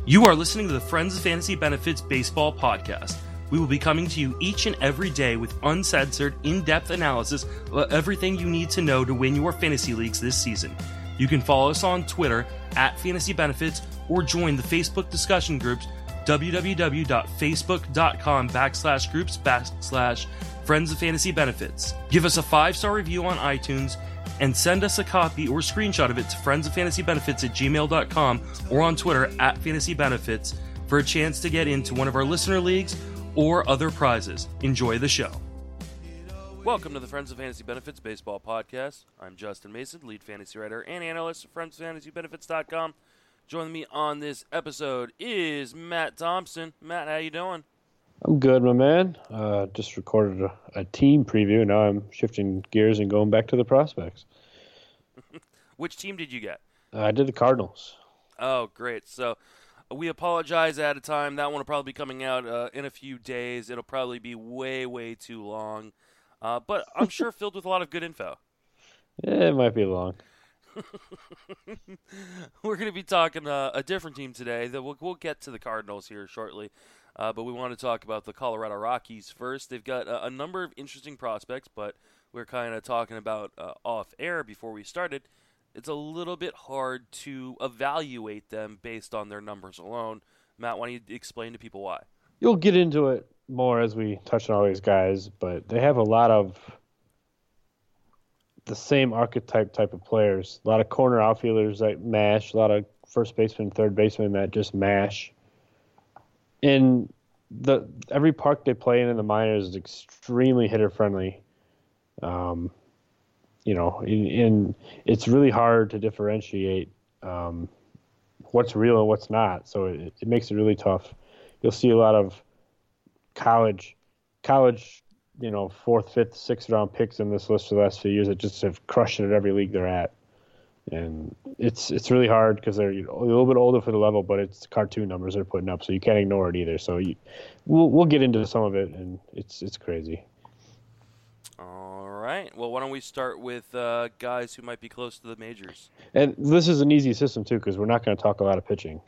You are listening to the Friends of Fantasy Benefits Baseball Podcast. We will be coming to you each and every day with uncensored, in-depth analysis of everything you need to know to win your fantasy leagues this season. You can follow us on Twitter at Fantasy Benefits or join the Facebook discussion groups www.facebook.com/groups/Friends of Fantasy Benefits. Give us a 5-star review on iTunes and send us a copy or screenshot of it to friendsoffantasybenefits@gmail.com or on Twitter at Fantasy Benefits for a chance to get into one of our listener leagues or other prizes. Enjoy the show. Welcome to the Friends of Fantasy Benefits Baseball Podcast. I'm Justin Mason, lead fantasy writer and analyst at friendsoffantasybenefits.com. Joining me on this episode is Matt Thompson. Matt, how you doing? I'm good, my man. Just recorded a team preview. Now I'm shifting gears and going back to the prospects. Which team did you get? I did the Cardinals. Oh, great. So we apologize ahead of time. That one will probably be coming out in a few days. It'll probably be way, way too long. But I'm sure filled with a lot of good info. Yeah, it might be long. We're going to be talking a different team today. We'll get to the Cardinals here shortly. But we want to talk about the Colorado Rockies first. They've got a number of interesting prospects, but we're kind of talking about off air before we started. It's a little bit hard to evaluate them based on their numbers alone. Matt, why don't you explain to people why? You'll get into it more as we touch on all these guys, but they have a lot of the same archetype type of players. A lot of corner outfielders that mash, a lot of first baseman, third baseman that just mash. And every park they play in the minors is extremely hitter friendly. And it's really hard to differentiate what's real and what's not. So it makes it really tough. You'll see a lot of college, 4th, 5th, 6th round picks in this list for the last few years that just have crushed it at every league they're at. And it's really hard because they're a little bit older for the level, but it's cartoon numbers they're putting up, so you can't ignore it either. So we'll get into some of it, and it's crazy. All right. Well, why don't we start with guys who might be close to the majors? And this is an easy system too because we're not going to talk a lot of pitching.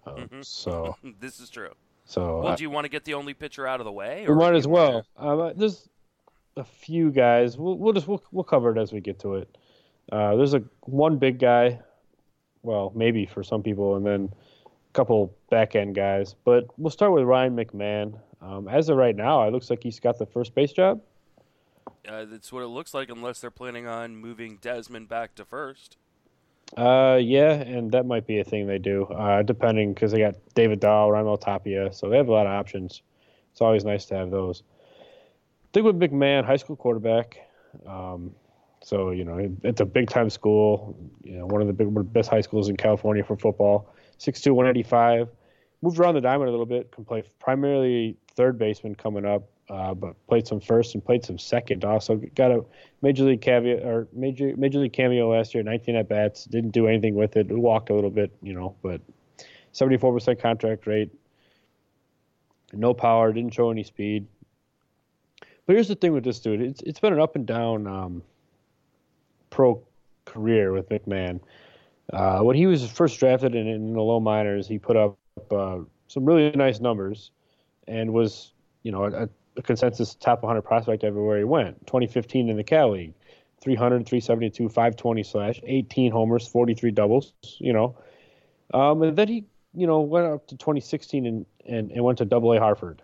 So this is true. So well, do you want to get the only pitcher out of the way? We might as well. There's a few guys. We'll cover it as we get to it. There's one big guy, well, maybe for some people, and then a couple back-end guys. But we'll start with Ryan McMahon. As of right now, it looks like he's got the first base job. That's what it looks like, unless they're planning on moving Desmond back to first. Yeah, and that might be a thing they do, depending, because they got David Dahl, Raimel Tapia, so they have a lot of options. It's always nice to have those. Thing with McMahon, high school quarterback. So, it's a big-time school, one of the best high schools in California for football. 6'2", 185. Moved around the diamond a little bit. Can play primarily third baseman coming up, but played some first and played some second. Also got a major league cameo last year, 19 at-bats. Didn't do anything with it. Walked a little bit, but 74% contract rate. No power, didn't show any speed. But here's the thing with this dude. It's been an up-and-down pro career with McMahon. When he was first drafted in the low minors, he put up some really nice numbers and was, a consensus top 100 prospect everywhere he went. 2015 in the Cal League, 300, 372, 520 / 18 homers, 43 doubles, And then he, went up to 2016 and went to Double-A Hartford.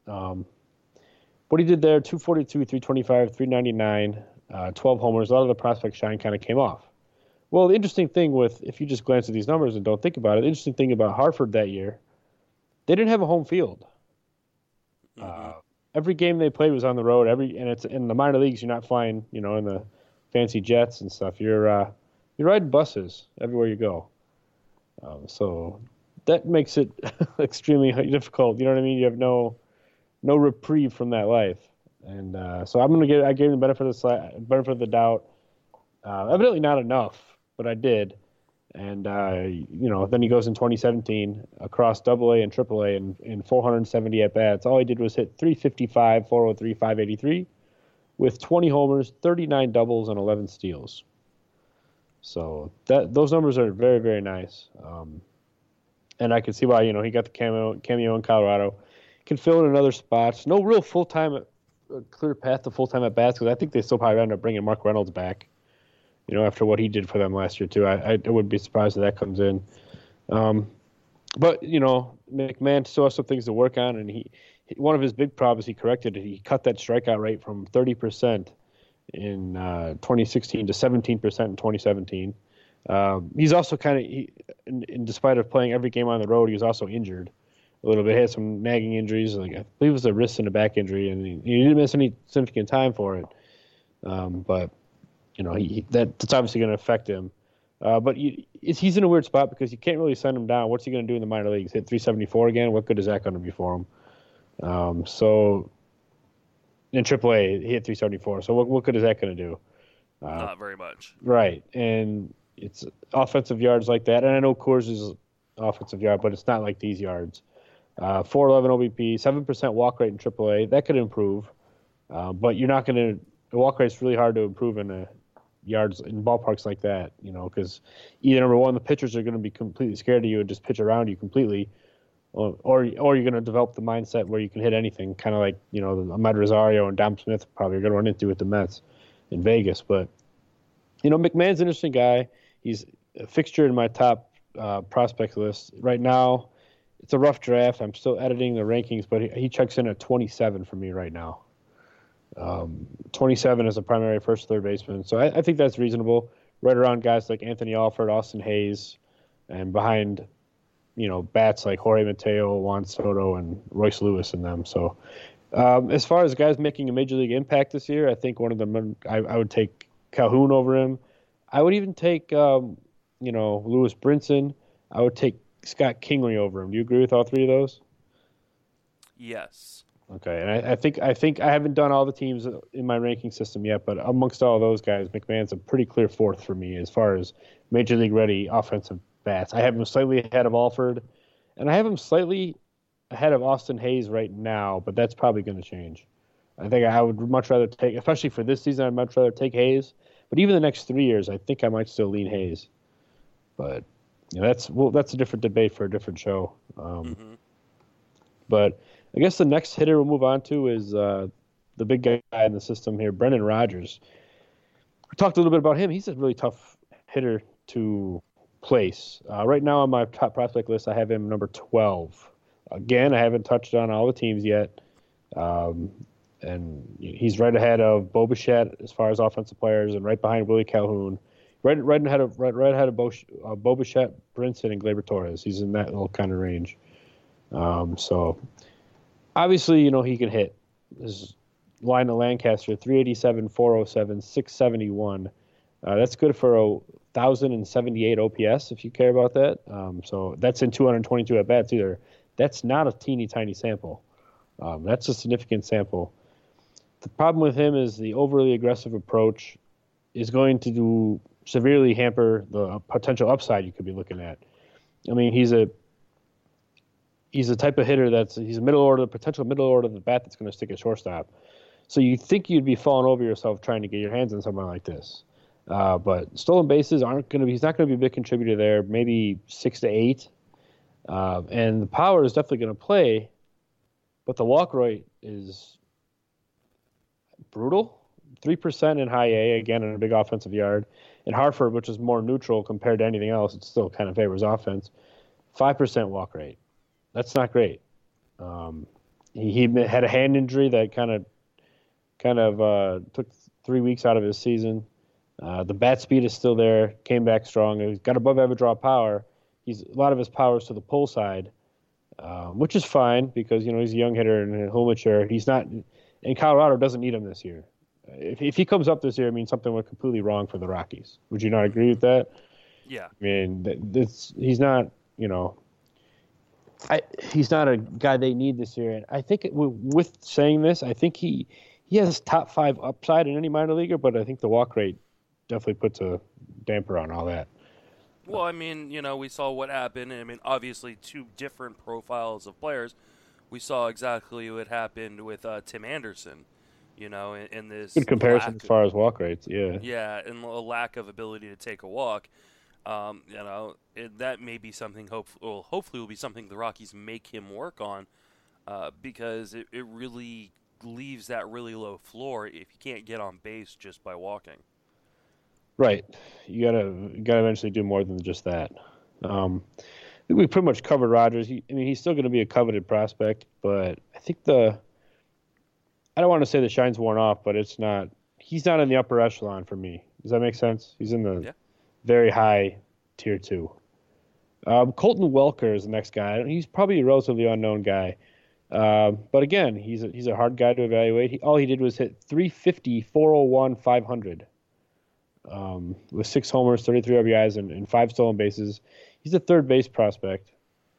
What he did there, 242, 325, 399, 12 homers. A lot of the prospect shine kind of came off. Well, the interesting thing if you just glance at these numbers and don't think about it, the interesting thing about Hartford that year, they didn't have a home field. Every game they played was on the road. And it's in the minor leagues. You're not flying, in the fancy jets and stuff. You're riding buses everywhere you go. So that makes it extremely difficult. You know what I mean? You have no reprieve from that life. And so I gave him the benefit of the doubt. Evidently not enough, but I did. And, then he goes in 2017 across Double-A and Triple-A in 470 at-bats. All he did was hit 355, 403, 583 with 20 homers, 39 doubles, and 11 steals. So those numbers are very, very nice. and I can see why. He got the cameo in Colorado, can fill in other spots. No real clear path to full time at bats because I think they still probably end up bringing Mark Reynolds back. After what he did for them last year too, I wouldn't be surprised if that comes in. But McMahon still has some things to work on, and one of his big problems he corrected. He cut that strikeout rate from 30% in 2016 to 17% in 2017. He's also despite of playing every game on the road, he was also injured a little bit. He had some nagging injuries, like I believe it was a wrist and a back injury, and he didn't miss any significant time for it. But that's obviously going to affect him. But he's in a weird spot because you can't really send him down. What's he going to do in the minor leagues? Hit 374 again? What good is that going to be for him? So in AAA, he hit 374. So what good is that going to do? Not very much. Right, and it's offensive yards like that. And I know Coors is offensive yard, but it's not like these yards. 411 OBP, 7% walk rate in AAA. That could improve, but you're not going to. The walk rate's really hard to improve in yards in ballparks like that, because either number one, the pitchers are going to be completely scared of you and just pitch around you completely, or you're going to develop the mindset where you can hit anything, kind of like Ahmed Rosario and Dom Smith probably are going to run into with the Mets in Vegas. But McMahon's an interesting guy. He's a fixture in my top prospect list right now. It's a rough draft. I'm still editing the rankings, but he checks in at 27 for me right now. 27 as a primary first, third baseman. So I think that's reasonable. Right around guys like Anthony Alford, Austin Hayes, and behind, bats like Jorge Mateo, Juan Soto, and Royce Lewis in them. So as far as guys making a major league impact this year, I think one of them, I would take Calhoun over him. I would even take, Lewis Brinson. I would take Scott Kingley over him. Do you agree with all three of those? Yes. Okay, and I think I haven't done all the teams in my ranking system yet, but amongst all those guys, McMahon's a pretty clear fourth for me as far as major league ready offensive bats. I have him slightly ahead of Alford, and I have him slightly ahead of Austin Hayes right now, but that's probably going to change. I think I would much rather take, especially for this season, I'd much rather take Hayes. But even the next 3 years, I think I might still lean Hayes. But that's a different debate for a different show. But I guess the next hitter we'll move on to is the big guy in the system here, Brendan Rodgers. We talked a little bit about him. He's a really tough hitter to place. Right now on my top prospect list, I have him number 12. Again, I haven't touched on all the teams yet. And he's right ahead of Bo Bichette as far as offensive players, and right behind Willie Calhoun. Right ahead of Bo Bichette, Brinson, and Gleyber Torres. He's in that little kind of range. So obviously, he can hit. His line of Lancaster, 387, 407, 671. That's good for 1,078 OPS, if you care about that. So that's in 222 at-bats either. That's not a teeny tiny sample. That's a significant sample. The problem with him is the overly aggressive approach is going to severely hamper the potential upside you could be looking at. I mean, he's a type of hitter he's a potential middle order of the bat that's going to stick at shortstop. So you think you'd be falling over yourself trying to get your hands on someone like this. But stolen bases he's not going to be a big contributor there, maybe 6 to 8. And the power is definitely going to play, but the walk rate is brutal. 3% in high A, again, in a big offensive yard. In Hartford, which is more neutral compared to anything else, it still kind of favors offense. 5% walk rate. That's not great. He had a hand injury that kind of took 3 weeks out of his season. The bat speed is still there. Came back strong. He's got above average raw power. A lot of his power is to the pull side, which is fine because he's a young hitter and he'll mature. He's not. And Colorado doesn't need him this year. If he comes up this year, it means something went completely wrong for the Rockies. Would you not agree with that? Yeah. I mean, he's not. He's not a guy they need this year. And I think with saying this, I think he has top 5 upside in any minor leaguer, but I think the walk rate definitely puts a damper on all that. Well, I mean, we saw what happened. I mean, obviously, 2 different profiles of players. We saw exactly what happened with Tim Anderson, in this good comparison as far as walk rates, yeah. Yeah, and a lack of ability to take a walk. That may be something. Hopefully, will be something the Rockies make him work on, because it really leaves that really low floor if you can't get on base just by walking. Right. You gotta eventually do more than just that. I think we pretty much covered Rogers. He's still going to be a coveted prospect, but I think I don't want to say the shine's worn off, but it's not. He's not in the upper echelon for me. Does that make sense? He's in the Yeah. very high tier 2. Colton Welker is the next guy. He's probably a relatively unknown guy, but again, he's a hard guy to evaluate. All he did was hit 350, 401, 500, with 6 homers, 33 RBIs, and 5 stolen bases. He's a third base prospect.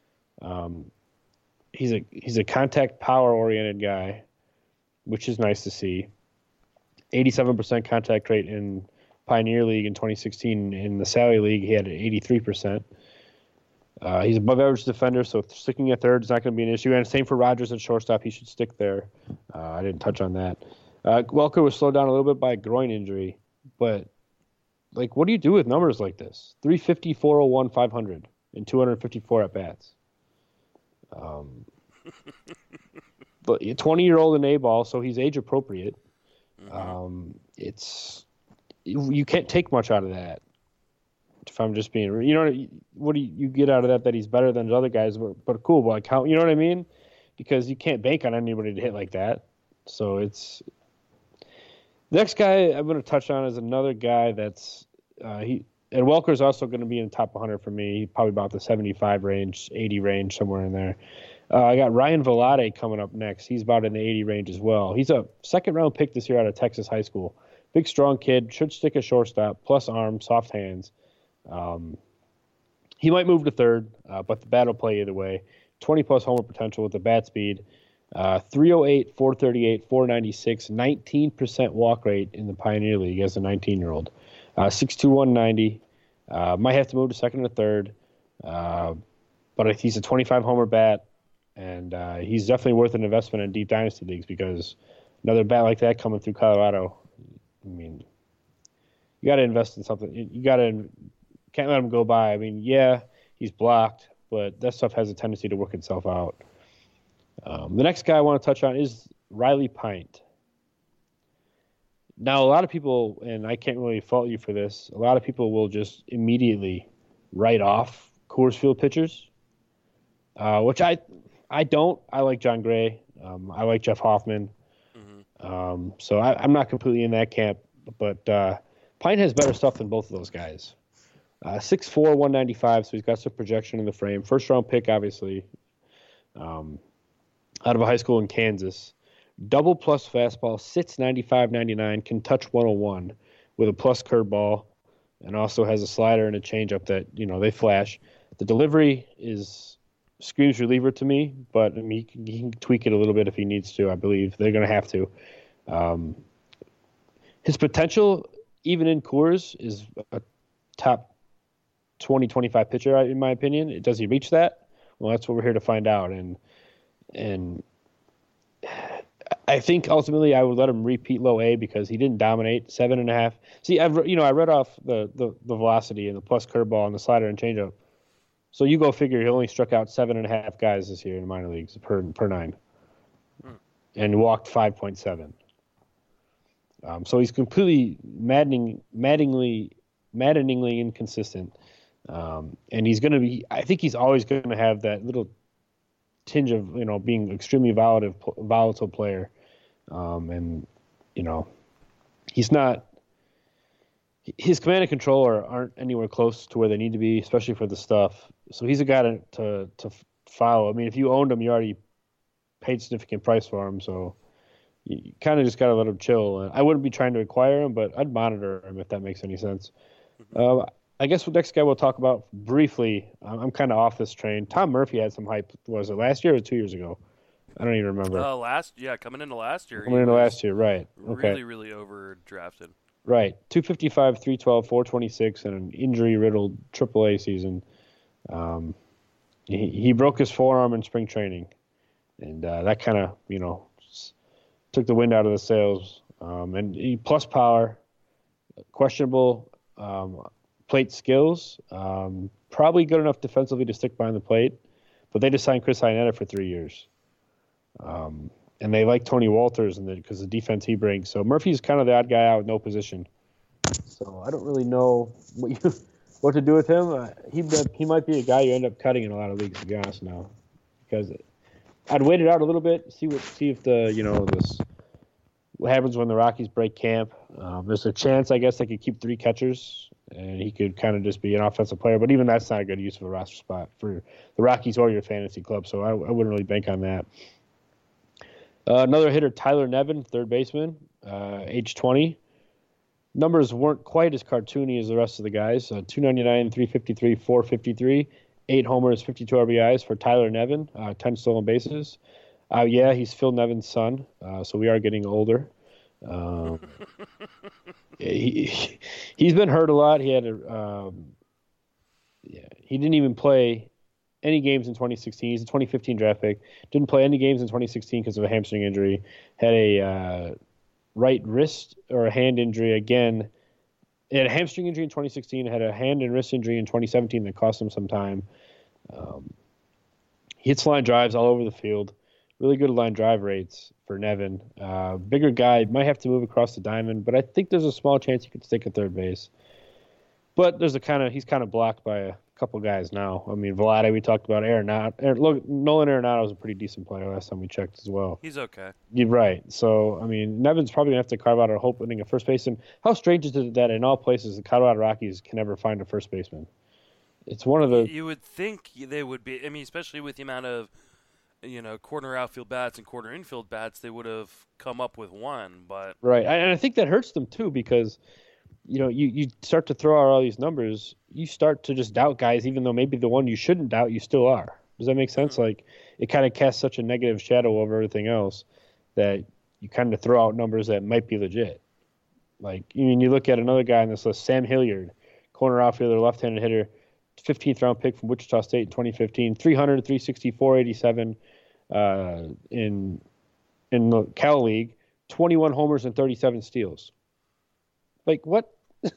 He's a contact power oriented guy, which is nice to see. 87% contact rate in Pioneer League in 2016. In the Sally League, he had an 83%. He's above average defender, so sticking at third is not going to be an issue. And same for Rogers at shortstop. He should stick there. I didn't touch on that. Welker was slowed down a little bit by a groin injury, but what do you do with numbers like this? 350, 401, 500, and 254 at bats. But a 20-year-old in A-ball, so he's age appropriate. Mm-hmm. You can't take much out of that. If I'm just being, what do you get out of that he's better than the other guys? But cool, but how? You know what I mean? Because you can't bank on anybody to hit like that. So it's. Next guy I'm going to touch on is another guy that's and Welker's also going to be in the top 100 for me. Probably about the 75 range, 80 range, somewhere in there. I got Ryan Velarde coming up next. He's about in the 80 range as well. He's a second-round pick this year out of Texas high school. Big, strong kid, should stick a shortstop, plus arm, soft hands. He might move to third, but the bat will play either way. 20-plus homer potential with the bat speed. 308, 438, 496, 19% walk rate in the Pioneer League as a 19-year-old. 6'2", 190. Might have to move to second or third. But he's a 25-homer bat, and he's definitely worth an investment in deep dynasty leagues because another bat like that coming through Colorado, you got to invest in something. Can't let him go by. Yeah, he's blocked, but that stuff has a tendency to work itself out. The next guy I want to touch on is Riley Pint. Now, a lot of people, and I can't really fault you for this, a lot of people will just immediately write off Coors Field pitchers, which I don't. I like John Gray. I like Jeff Hoffman. Mm-hmm. So I'm not completely in that camp, but Pint has better stuff than both of those guys. 6'4", 195, so he's got some projection in the frame. First-round pick, obviously, out of a high school in Kansas. Double plus fastball, sits 95, 99, can touch 101 with a plus curveball, and also has a slider and a changeup that, they flash. The delivery screams reliever to me, but he can tweak it a little bit if he needs to. I believe they're going to have to. His potential, even in Coors, is a top 20, 25 pitcher, in my opinion. Does he reach that? Well, that's what we're here to find out. And I think ultimately I would let him repeat low A because he didn't dominate 7.5. See, I read off the velocity and the plus curveball and the slider and changeup. So you go figure he only struck out 7.5 guys this year in the minor leagues per 9, and walked 5.7. So he's completely maddeningly inconsistent. And he's going to be. I think he's always going to have that little tinge of being extremely volatile player, and he's not. His command and control aren't anywhere close to where they need to be, especially for the stuff. So he's a guy to follow. If you owned him, you already paid significant price for him, so you kind of just got to let him chill. I wouldn't be trying to acquire him, but I'd monitor him if that makes any sense. I guess the next guy we'll talk about briefly, I'm kind of off this train. Tom Murphy had some hype. Was it last year or 2 years ago? I don't even remember. Coming into last year. Right. Okay. Really, really overdrafted. Right. 255, 312, 426, and an injury-riddled AAA season. He broke his forearm in spring training, and that kind of, took the wind out of the sails. And he plus power, questionable plate skills. Probably good enough defensively to stick behind the plate. But they just signed Chris Iannetta for 3 years. And they like Tony Walters because of the defense he brings. So Murphy's kind of the odd guy out with no position. So I don't really know what to do with him. He might be a guy you end up cutting in a lot of leagues, to be honest now. Because I'd wait it out a little bit, see if what happens when the Rockies break camp. There's a chance, I guess, they could keep 3 catchers, and he could kind of just be an offensive player. But even that's not a good use of a roster spot for the Rockies or your fantasy club, so I wouldn't really bank on that. Another hitter, Tyler Nevin, third baseman, age 20. Numbers weren't quite as cartoony as the rest of the guys. 299, 353, 453, 8 homers, 52 RBIs for Tyler Nevin, 10 stolen bases. Yeah, he's Phil Nevin's son, so we are getting older. He's been hurt a lot. He didn't even play any games in 2016. He's a 2015 draft pick. Didn't play any games in 2016 because of a hamstring injury. Had a right wrist or a hand injury again. He had a hamstring injury in 2016. Had a hand and wrist injury in 2017 that cost him some time. He hits line drives all over the field. Really good line drive rates for Nevin. Bigger guy, might have to move across the diamond, but I think there's a small chance he could stick at third base. But he's kind of blocked by a couple guys now. I mean, Vlade, we talked about. Nolan Arenado was a pretty decent player last time we checked as well. He's okay. You're right. So, I mean, Nevin's probably going to have to carve out a hope winning a first base. And how strange is it that in all places the Colorado Rockies can never find a first baseman? It's one of the... You would think they would be. I mean, especially with the amount of, corner outfield bats and corner infield bats, they would have come up with one. But right. And I think that hurts them, too, because... you start to throw out all these numbers, you start to just doubt guys, even though maybe the one you shouldn't doubt, you still are. Does that make sense? Like, it kind of casts such a negative shadow over everything else that you kind of throw out numbers that might be legit. Like, you look at another guy on this list, Sam Hilliard, corner outfielder, left-handed hitter, 15th round pick from Wichita State in 2015, 300, 360, 487 in the Cal League, 21 homers and 37 steals. Like, what?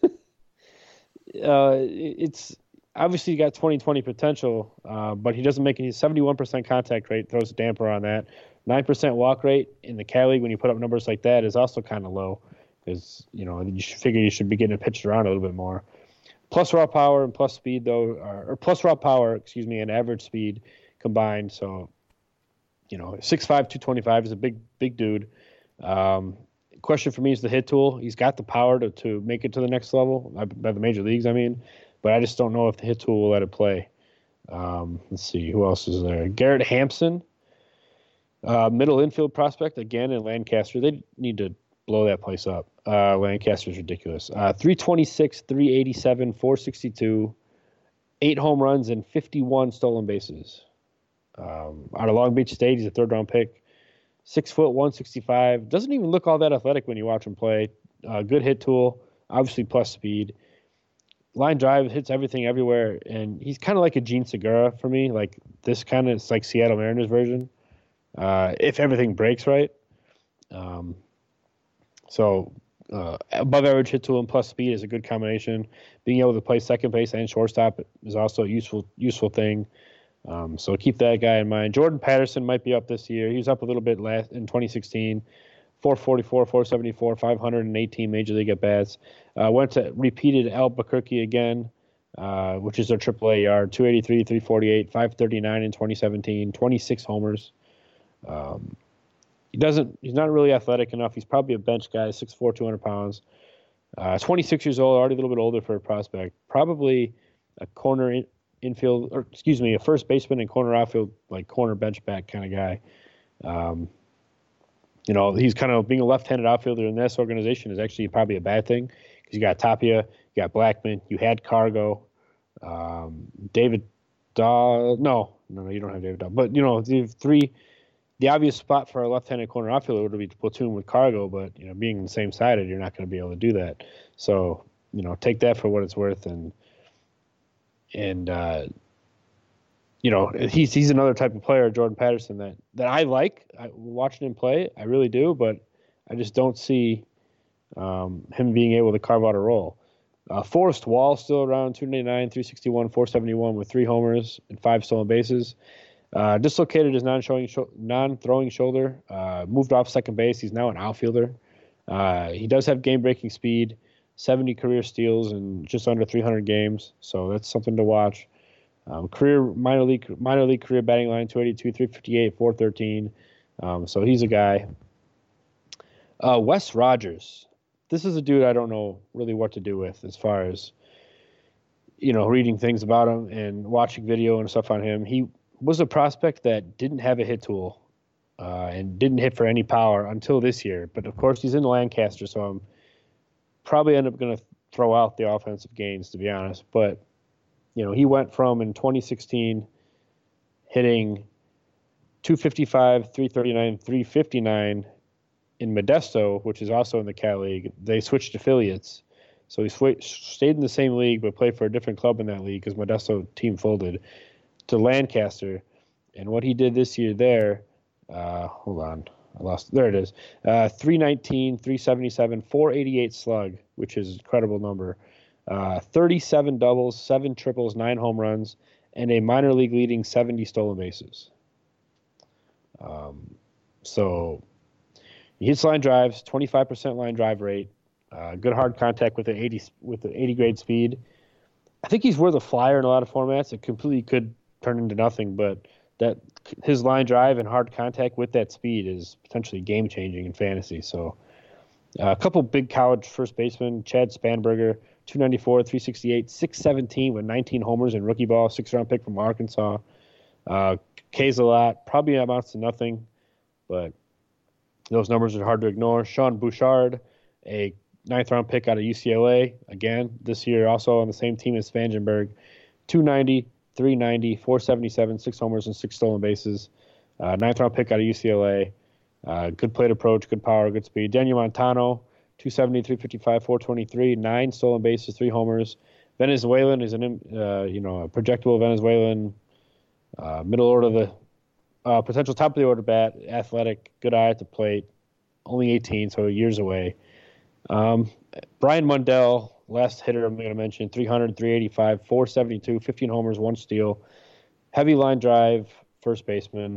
It's obviously got 2020 potential, but he doesn't make any. 71% contact rate throws a damper on that. 9% walk rate in the Cal League when you put up numbers like that is also kind of low, because you should figure you should be getting it pitched around a little bit more. Plus raw power and plus speed or plus raw power, and average speed combined. So, 6'5", 225 is a big dude. Question for me is the hit tool. He's got the power to make it to the next level by the major leagues, but I just don't know if the hit tool will let it play. Let's see, who else is there? Garrett Hampson, middle infield prospect, again in Lancaster. They need to blow that place up. Lancaster's ridiculous. 326, 387, 462, 8 home runs, and 51 stolen bases. Out of Long Beach State, he's a third-round pick. 6 foot, 165. Doesn't even look all that athletic when you watch him play. Good hit tool, obviously plus speed. Line drive, hits everything everywhere, and he's kind of like a Gene Segura for me. Like this kind of, it's like Seattle Mariners version. If everything breaks right. So above average hit tool and plus speed is a good combination. Being able to play second base and shortstop is also a useful thing. So keep that guy in mind. Jordan Patterson might be up this year. He was up a little bit last in 2016. 444, 474, 518 major league at bats. Went to repeated Albuquerque again, which is their AAA yard. 283, 348, 539 in 2017. 26 homers. He's not really athletic enough. He's probably a bench guy, 6'4", 200 pounds. 26 years old, already a little bit older for a prospect. Probably a corner infield, a first baseman and corner outfield, like corner bench back kind of guy. He's kind of being a left-handed outfielder in this organization is actually probably a bad thing, because you got Tapia, you got Blackman, you had Cargo, David Dahl. No, you don't have David Dahl. But the obvious spot for a left-handed corner outfielder would be to platoon with Cargo, but being the same sided, you're not going to be able to do that. So take that for what it's worth, and he's another type of player, Jordan Patterson, that I like. Watching him play, I really do, but I just don't see him being able to carve out a role. Forrest Wall still around 299, 361, 471 with 3 homers and 5 stolen bases. Dislocated his non-throwing shoulder. Moved off second base. He's now an outfielder. He does have game-breaking speed, 70 career steals in just under 300 games. So that's something to watch. Minor league career batting line 282, 358, 413. So he's a guy. Wes Rogers. This is a dude I don't know really what to do with as far as, reading things about him and watching video and stuff on him. He was a prospect that didn't have a hit tool and didn't hit for any power until this year. But, of course, he's in Lancaster, so I'm probably end up going to throw out the offensive gains, to be honest. But, he went from in 2016 hitting 255, 339, 359 in Modesto, which is also in the Cal League. They switched affiliates. So he stayed in the same league but played for a different club in that league because Modesto team folded, to Lancaster. And what he did this year there, hold on, I lost. There it is. 319, 377, 488 slug, which is an incredible number. 37 doubles, 7 triples, 9 home runs, and a minor league leading 70 stolen bases. So he hits line drives, 25% line drive rate, good hard contact with an 80 grade speed. I think he's worth a flyer in a lot of formats. It completely could turn into nothing, but that his line drive and hard contact with that speed is potentially game changing in fantasy. So a couple big college first basemen, Chad Spanberger, 294, 368, 617 with 19 homers in rookie ball, 6th-round pick from Arkansas. K's a lot, probably amounts to nothing, but those numbers are hard to ignore. Sean Bouchard, a 9th-round pick out of UCLA, again, this year also on the same team as Spangenberg, 290, 390, 477, 6 homers and 6 stolen bases. 9th-round pick out of UCLA. Good plate approach, good power, good speed. Daniel Montano, 270, 355, 423, 9 stolen bases, 3 homers. Venezuelan is a projectable Venezuelan, middle order of the potential top of the order bat, athletic, good eye at the plate, only 18, so years away. Brian Mundell, last hitter I'm going to mention, 300, 385, 472, 15 homers, 1 steal. Heavy line drive, first baseman.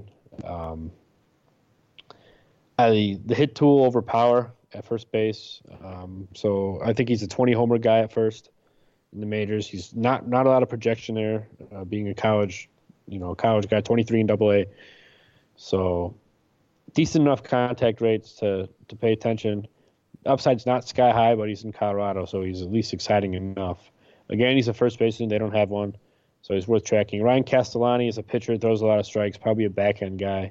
The hit tool over power at first base. So I think he's a 20 homer guy at first in the majors. He's not a lot of projection there, being a college guy, 23 in AA. So decent enough contact rates to pay attention. Upside's not sky high, but he's in Colorado, so he's at least exciting enough. Again, he's a first baseman. They don't have one, so he's worth tracking. Ryan Castellani is a pitcher, throws a lot of strikes, probably a backhand guy.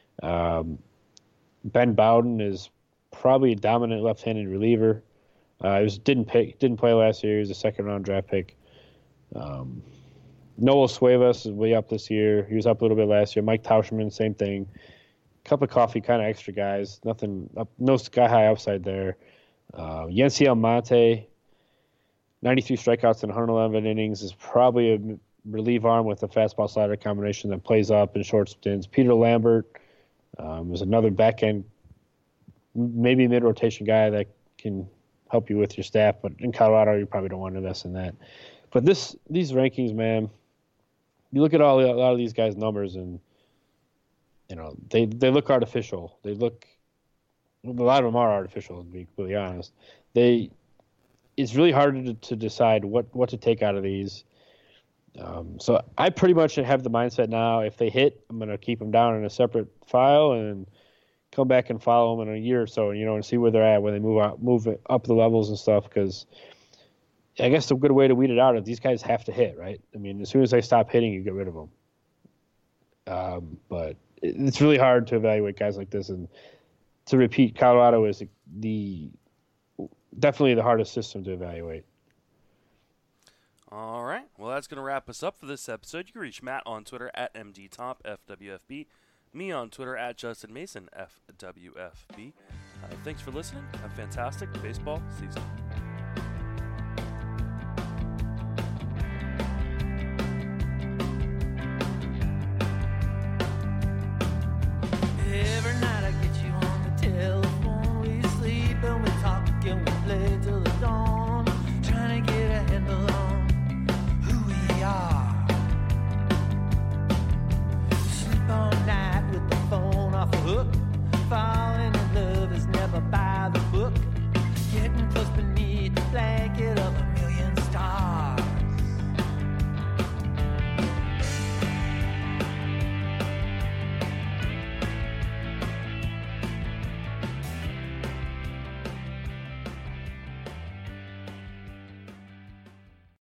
Ben Bowden is probably a dominant left-handed reliever. He didn't play last year. He was a second-round draft pick. Noel Suevas is way up this year. He was up a little bit last year. Mike Tauschman, same thing. Cup of coffee, kind of extra guys. Nothing up, no sky high upside there. Yency Almonte, 93 strikeouts in 111 innings, is probably a relief arm with a fastball slider combination that plays up in short stints. Peter Lambert is another back end, maybe mid rotation guy that can help you with your staff, but in Colorado you probably don't want to invest in that. But these rankings, man, you look at a lot of these guys' numbers and they look artificial. A lot of them are artificial, to be completely honest. It's really hard to decide what to take out of these. So I pretty much have the mindset now, if they hit, I'm going to keep them down in a separate file and come back and follow them in a year or so, and see where they're at when they move up the levels and stuff, because I guess the good way to weed it out is these guys have to hit, right? I mean, as soon as they stop hitting, you get rid of them. But it's really hard to evaluate guys like this, and to repeat, Colorado is definitely the hardest system to evaluate. All right. Well, that's going to wrap us up for this episode. You can reach Matt on Twitter at MDTopFWFB, me on Twitter at JustinMasonFWFB. Thanks for listening. Have a fantastic baseball season.